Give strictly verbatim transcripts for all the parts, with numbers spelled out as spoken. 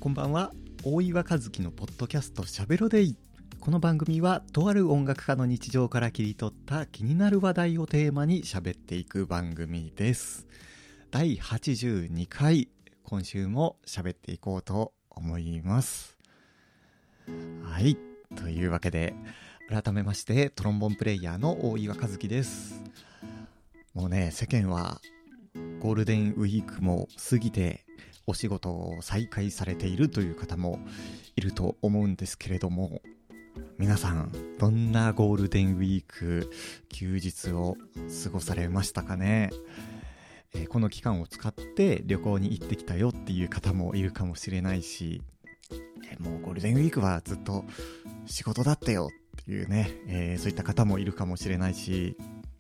こんばんは。大岩和樹のポッドキャストしゃべろデイ。この番組はとある音楽家の日常から切り取った気になる話題をテーマに喋っていく番組です。だいはちじゅうにかい、今週も喋っていこうと思います。はい、というわけで改めましてトロンボンプレイヤーの大岩和樹です。もうね、世間はゴールデンウィークも過ぎてお仕事を再開されているという方もいると思うんですけれども、皆さんどんなゴールデンウィーク休日を過ごされましたかね。えー、この期間を使って旅行に行ってきたよっていう方もいるかもしれないし、えー、もうゴールデンウィークはずっと仕事だったよっていうね、えー、そういった方もいるかもしれないし、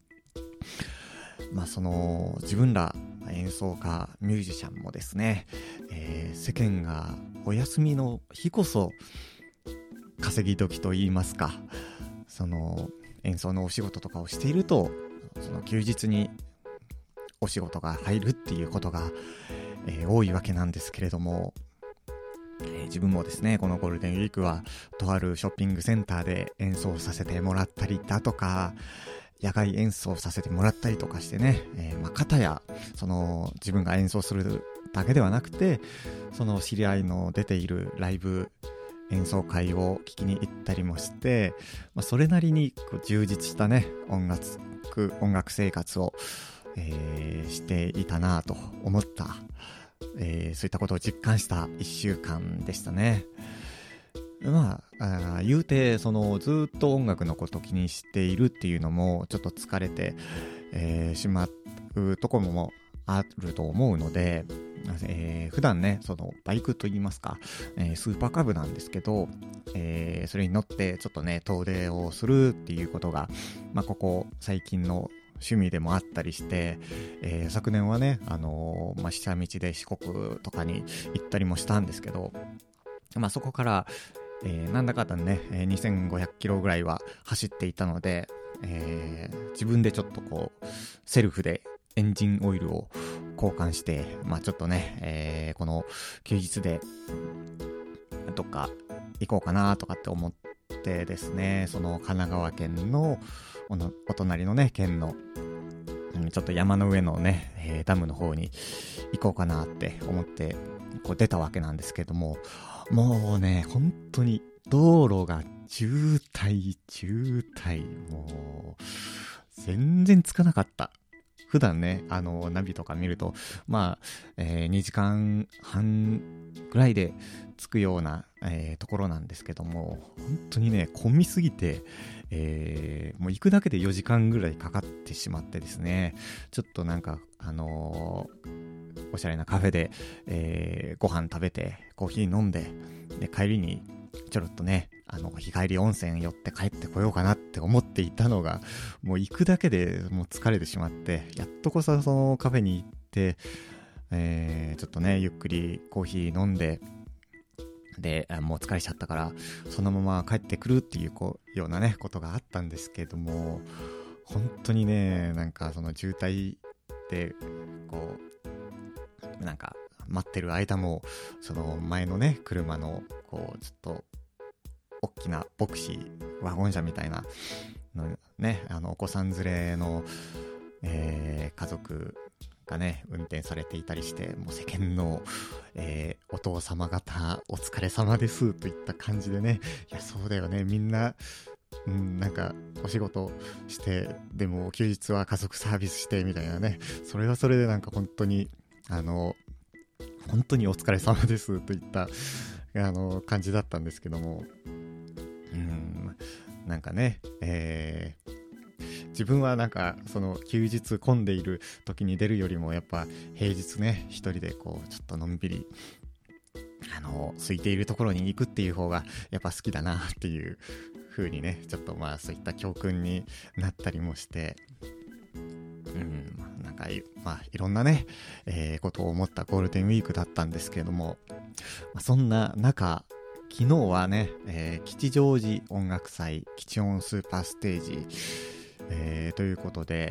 まあその自分ら演奏家ミュージシャンもですね、えー、世間がお休みの日こそ稼ぎ時と言いますか、その演奏のお仕事とかをしていると、その休日にお仕事が入るっていうことが、えー、多いわけなんですけれども、えー、自分もですね、このゴールデンウィークはとあるショッピングセンターで演奏させてもらったりだとか、野外演奏させてもらったりとかしてね、えー、まあ、片やその自分が演奏するだけではなくて、その知り合いの出ているライブ演奏会を聞きに行ったりもして、まあ、それなりにこう充実したね音楽音楽生活を、えー、していたなと思った、えー、そういったことを実感したいっしゅうかんでしたね。まあ、あ言うてそのずっと音楽のこと気にしているっていうのもちょっと疲れて、えー、しまうところもあると思うので、えー、普段ねそのバイクといいますか、えー、スーパーカブなんですけど、えー、それに乗ってちょっとね遠出をするっていうことが、まあ、ここ最近の趣味でもあったりして、えー、昨年はね、あのーまあ、下道で四国とかに行ったりもしたんですけど、まあ、そこからえー、なんだかんだね、えー、にせんごひゃくキロぐらいは走っていたので、えー、自分でちょっとこうセルフでエンジンオイルを交換して、まあちょっとね、えー、この休日でどっか行こうかなとかって思ってですね、その神奈川県の お, のお隣のね県のちょっと山の上のね、えー、ダムの方に行こうかなって思ってこう出たわけなんですけども、もうね本当に道路が渋滞渋滞、もう全然つかなかった。普段ねあのナビとか見るとまあ、えー、にじかんはんぐらいで着くような、えー、ところなんですけども、本当にね混みすぎて、えー、もう行くだけでよじかんぐらいかかってしまってですね、ちょっとなんかあのーおしゃれなカフェで、えー、ご飯食べてコーヒー飲んで、で帰りにちょろっとねあの日帰り温泉寄って帰ってこようかなって思っていたのが、もう行くだけでもう疲れてしまって、やっとこそそのカフェに行って、えー、ちょっとねゆっくりコーヒー飲んで、でもう疲れちゃったからそのまま帰ってくるっていうこうようなねことがあったんですけども、本当にねなんかその渋滞でこうなんか待ってる間もその前のね車のこうちょっと大きなボクシーワゴン車みたいなのね、あのお子さん連れの、えー、家族がね運転されていたりして、もう世間の、えー、お父様方お疲れ様ですといった感じでね、いやそうだよねみんな、うん、なんかお仕事してでも休日は家族サービスしてみたいなね、それはそれでなんか本当にあの本当にお疲れ様ですといったあの感じだったんですけども、うーんなんかね、えー、自分はなんかその休日混んでいる時に出るよりもやっぱ平日ね一人でこうちょっとのんびりあの空いているところに行くっていう方がやっぱ好きだなっていう風にね、ちょっとまあそういった教訓になったりもして、うんなんかまあいろんなね、えー、ことを思ったゴールデンウィークだったんですけれども、まあ、そんな中昨日はね、えー、吉祥寺音楽祭吉音スーパーステージ、えー、ということで、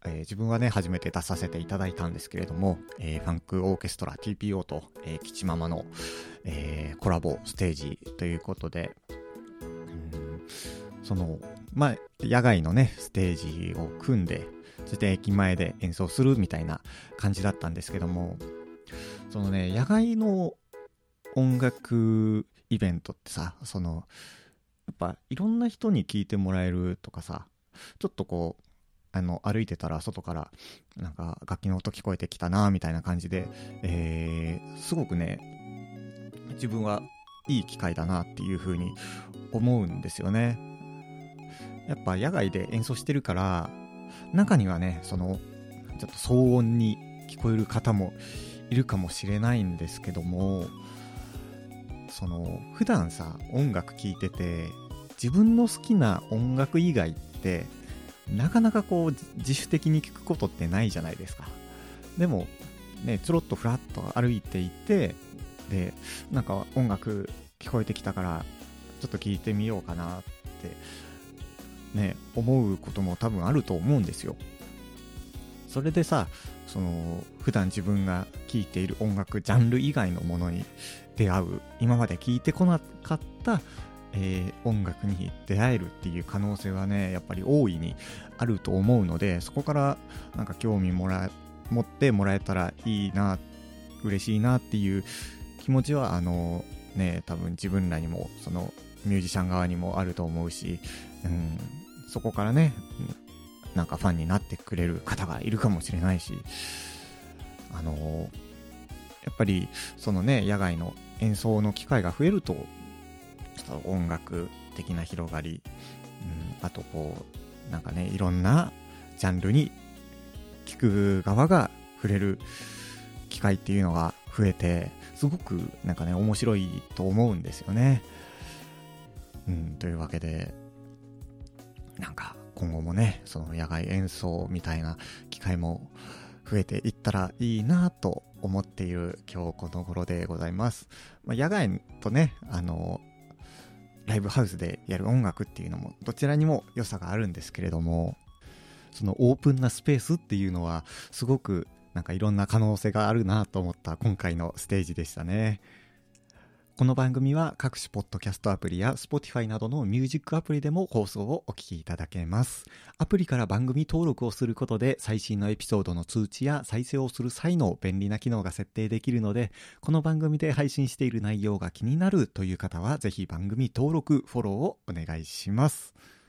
えー、自分はね初めて出させていただいたんですけれども、えー、ファンクオーケストラ ティーピーオー と、えー、吉ママの、えー、コラボステージということで、うん、そのまあ野外のねステージを組んで、そして駅前で演奏するみたいな感じだったんですけども、そのね野外の音楽イベントってさ、そのやっぱいろんな人に聞いてもらえるとかさ、ちょっとこうあの歩いてたら外からなんか楽器の音聞こえてきたなみたいな感じで、えー、すごくね自分はいい機会だなっていう風に思うんですよね。やっぱ野外で演奏してるから中にはねそのちょっと騒音に聞こえる方もいるかもしれないんですけども、その普段さ音楽聴いてて自分の好きな音楽以外ってなかなかこう自主的に聞くことってないじゃないですか。でもねちょろっとフラッと歩いていて、でなんか音楽聞こえてきたからちょっと聞いてみようかなってね思うことも多分あると思うんですよ。それでさ、その普段自分が聴いている音楽ジャンル以外のものに出会う、今まで聴いてこなかったえー、音楽に出会えるっていう可能性はねやっぱり大いにあると思うので、そこからなんか興味もら持ってもらえたらいいな、嬉しいなっていう気持ちはあのね多分自分らにもそのミュージシャン側にもあると思うし、うん、そこからねなんかファンになってくれる方がいるかもしれないし、あのやっぱりそのね野外の演奏の機会が増えると音楽的な広がり、うん、あとこうなんかねいろんなジャンルに聴く側が触れる機会っていうのが増えて、すごくなんかね面白いと思うんですよね。うん、というわけでなんか今後もねその野外演奏みたいな機会も増えていったらいいなと思っている今日この頃でございます。まあ、野外とねあのライブハウスでやる音楽っていうのもどちらにも良さがあるんですけれども、そのオープンなスペースっていうのはすごくなんかいろんな可能性があるなと思った今回のステージでしたね。この番組は各種ポッドキャストアプリや Spotify などのミュージックアプリでも放送をお聞きいただけます。アプリから番組登録をすることで最新のエピソードの通知や再生をする際の便利な機能が設定できるので、この番組で配信している内容が気になるという方はぜひ番組登録、フォローをお願いします。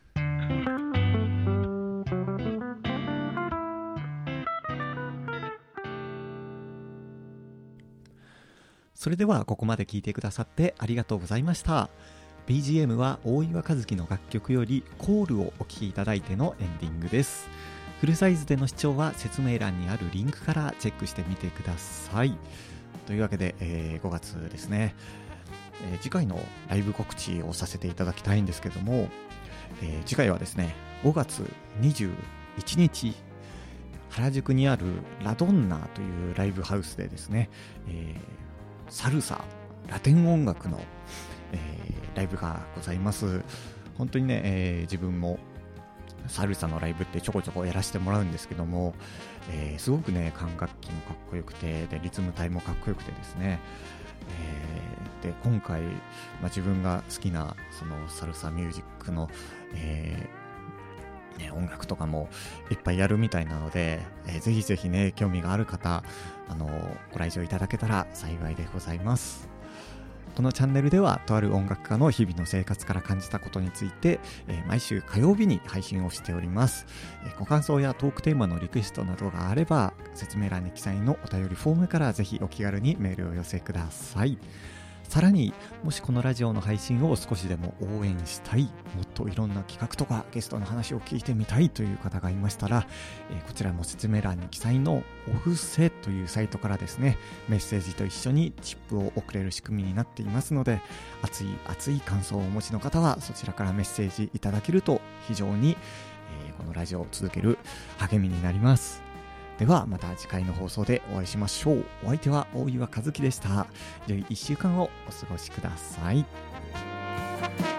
それではここまで聞いてくださってありがとうございました。 ビージーエム は大岩和樹の楽曲よりコールをお聴きいただいてのエンディングです。フルサイズでの視聴は説明欄にあるリンクからチェックしてみてください。というわけで、えー、ごがつですね、えー、次回のライブ告知をさせていただきたいんですけども、えー、次回はですねごがつにじゅういちにち原宿にあるラドンナというライブハウスでですね、えーサルサ、ラテン音楽の、えー、ライブがございます。本当にね、えー、自分もサルサのライブってちょこちょこやらせてもらうんですけども、えー、すごくね管楽器もかっこよくて、でリズム隊もかっこよくてですね、えー、で今回、まあ、自分が好きなそのサルサミュージックの、えーね、音楽とかもいっぱいやるみたいなので、えー、ぜひぜひね興味がある方、あのー、ご来場いただけたら幸いでございます。このチャンネルではとある音楽家の日々の生活から感じたことについて、えー、毎週火曜日に配信をしております。えー、ご感想やトークテーマのリクエストなどがあれば説明欄に記載のお便りフォームからぜひお気軽にメールを寄せください。さらにもしこのラジオの配信を少しでも応援したい、もっといろんな企画とかゲストの話を聞いてみたいという方がいましたら、えー、こちらも説明欄に記載のお布施というサイトからですねメッセージと一緒にチップを送れる仕組みになっていますので、熱い熱い感想をお持ちの方はそちらからメッセージいただけると非常に、えー、このラジオを続ける励みになります。ではまた次回の放送でお会いしましょう。お相手は大岩和樹でした。良いいっしゅうかんをお過ごしください。